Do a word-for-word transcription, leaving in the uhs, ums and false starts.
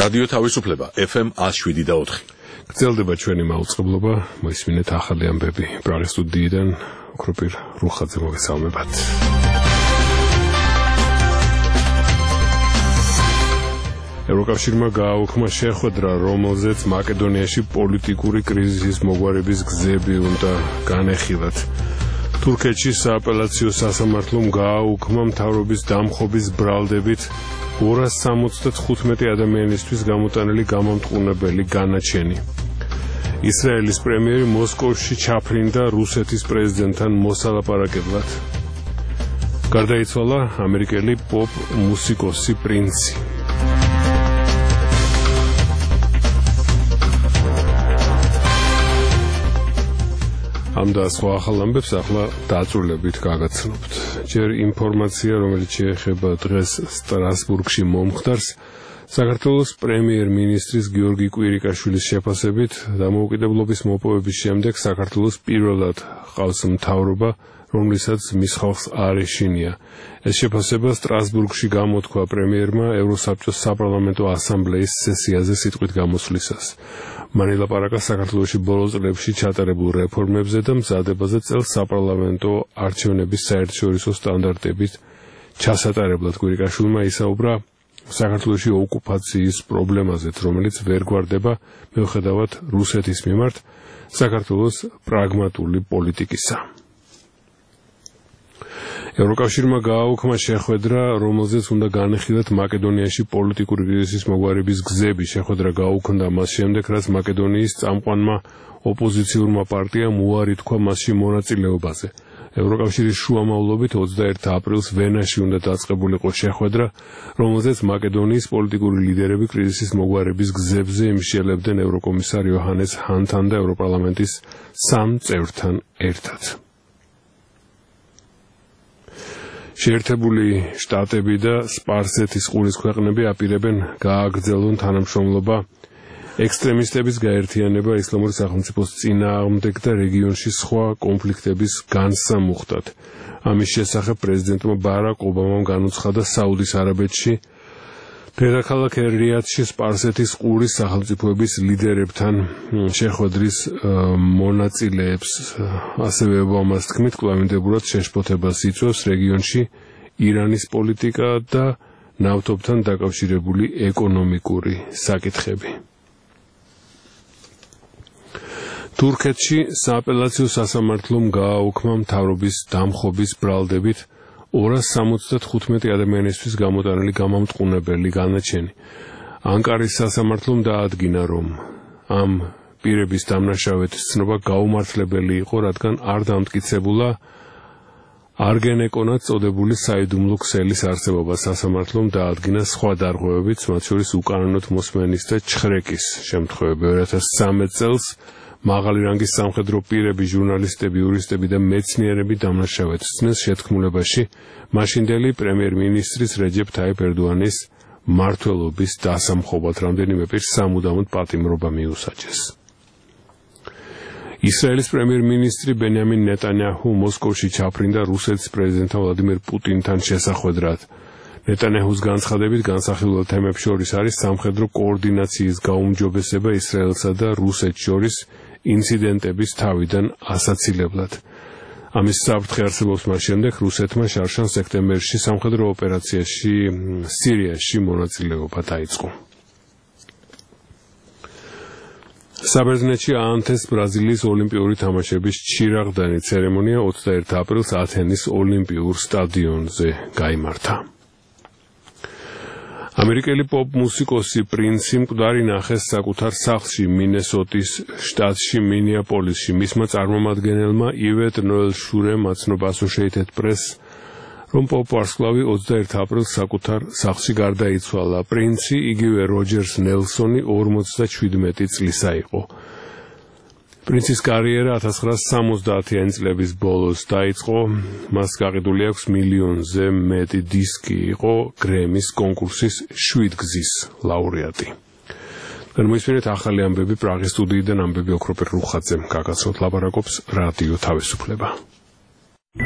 რადიო თავისუფლება F M one oh seven და four. გრძელდება ჩვენი მაუწყებლობა, მოისმინეთ ახალი ამბები პრაღის სტუდიიდან, ოქროპირ რუხაძე მოგესალმებათ. ევროკავშირმა გააუქმა შეხვედრა, რომელზეც მაკედონიაში პოლიტიკური კრიზისის მოგვარების გზები უნდა განეხილათ. თურქეთში სააპელაციო სასამართლომ გააუქმა მთავრობის დამხობის ბრალდებით ორას სამოცდათხუთმეტი ადამიანისთვის გამოტანილი გამამტყუნებელი განაჩენი. ისრაელის პრემიერი მოსკოვში ჩაფრინდა რუსეთის პრეზიდენტთან მოსალაპარაკებლად. გარდაიცვალა ამერიკელი პოპ მუსიკოსი პრინცი. ამ და სხვა ახალ ამბებს ახლა დაწვრილებით გაგაცნობთ. ჯერ ინფორმაცია, რომელიც შეეხება დღეს სტრასბურგში მომხდარს, საქართველოს პრემიერ-მინისტრის გიორგი კვირიკაშვილის შეფასებით დამოუკიდებლობის მოპოვების შემდეგ საქართველოს პირველად ყავს მთავრობა, რომლითაც მის ხალხს არ ეშინია. ეს შეფასება სტრასბურგში გამოთქვა პრემიერმა ევროსაბჭოს საპარლამენტო ასამბლეის სესიაზე სიტყვით გამოსვლისას. მან ელაპარაკა საქართველოში ბოლო წლებში ჩატარებულ რეფორმებზე და მზადებაზე წელს საპარლამენტო არჩევნების საერთაშორისო სტანდარტებით ჩასატარებლად. კვირიკაშვილმა ისაუბრა საქართველოში ოკუპაციის პრობლემაზეც, რომელიც ვერ გვარდება მიუხედავად რუსეთის მიმართ საქართველოს პრაგმატული პოლიტიკისა. ევროკავშირმა გააუქმა შეხვედრა, რომელზეც უნდა განეხილათ მაკედონიაში პოლიტიკური კრიზისის მოგვარების გზები. შეხვედრა გაუქმდა მას შემდეგ, რაც მაკედონიის წამყვანმა ოპოზიციურმა პარტიამ უარი თქვა მასში მონაწილეობაზე. ევროკავშირის შუამავლობით ოცდაერთი აპრილს ვენაში უნდა დაწყებულიყო შეხვედრა, რომელზეც მაკედონიის პოლიტიკური ლიდერები კრიზისის მოგვარების გზებზე იმსჯელებდნენ ევროკომისარ იოჰანეს ჰანთან და ევროპარლამენტის სამ წევრთან ერთად. შეერთებული შტატები და სპარსეთის ყურის ქვეყნები აპირებენ გააგრძელონ თანამშრომლობა ექსტრემისტების გაერთიანება ისლამური სახელმწიფოს წინააღმდეგ და რეგიონში სხვა კონფლიქტების განსამუხტად. ამის შესახებ პრეზიდენტმა ბარაკ ობამამ განუცხადა საუდის არაბეთში დედაქალაქ რიადში სპარსეთის ყურის სახელმწიფოების ლიდერებთან შეხვედრის მონაწილეებს. ასევე ობამას თქმით, კვლავინდებურად შეშფოთებას იწვევს რეგიონში ირანის პოლიტიკა და ნავთობთან დაკავშირებული ეკონომიკური საკითხები. თურქეთში სააპელაციო სასამართლომ გააუქმა მთავრობის დამხობის ბრალდებით ორას სამოცდათხუთმეტი ადამიანისთვის გამოტანილი გამამტყუნებელი განაჩენი. ანკარის სასამართლომ დაადგინა, რომ ამ პირების დამნაშავედ ცნობა გაუმართლებელი იყო, რადგან არ დამტკიცებულა არგენეკონად წოდებული საიდუმლო ქსელის არსებობა. სასამართლომ დაადგინა სხვა დარღვევებიც, მათ შორის უკანონოდ მოსმენის და ჩხრეკის შემთხვევები. ორი ათას სამი წელს მაღალი რანგის სამხედრო პირები, ჟურნალისტები, იურისტები და მეცნიერები დამნაშავედ სცნეს შეთქმულებაში მაშინდელი პრემიერ-მინისტრის რეჯეფ თაიფ ერდოანის მმართველობის დასამხობად. რამდენიმე პირს სამუდამოდ პატიმრობა მიუსაჯეს. ისრაელის პრემიერ-მინისტრი ბენიამინ ნეტანიაჰუ მოსკოვში ჩაფრინდა რუსეთის პრეზიდენტთან ვლადიმერ პუტინთან შესახვედრად. ნეტანიაჰუს განცხადებით განსახილველ თემებს შორის არის სამხედრო კოორდინაციის გაუმჯობესება ისრაელსა და რუსეთს შორის ინციდენტების თავიდან ასაცილებლად. ამის საფრთხე არსებობს მას შემდეგ, რუსეთმა შარშან სექტემბერში სამხედრო ოპერაციაში სირიაში მონაწილეობა დაიწყო. საბერძნეთში აანთეს ბრაზილიის ოლიმპიური თამაშების ჩირაღდანი. ცერემონია ოცდაერთი აპრილს ათენის ოლიმპიურ სტადიონზე გაიმართა. ამერიკელი პოპ მუსიკოსი პრინცი მკვდარი ნახეს საკუთარ სახლში მინესოტის შტატში მინეაპოლისში. მისმა წარმომადგენელმა ივეტ ნოელ შურემ აცნობა Associated Press, რომ პოპ ვარსკვლავი ოცდაერთი აპრილს საკუთარ სახლში გარდაიცვალა. პრინცი, იგივე როჯერს ნელსონი ორმოცდაშვიდმეტი წლისა იყო. პრინცის კარიერა ათას ცხრაასი სამოცდაათიანი წლების ბოლოს დაიწყო. მას გაყიდული აქვს მილიონზე მეტი დისკი, იყო გრემის კონკურსის შვიდ გზის ლაურეატი. მოისმინეთ ახალი ამბები პრაღის სტუდიიდან, ამბები ოქროპირ რუხაძემ გაგაცნობთ, ლაპარაკობს რადიო თავისუფლება.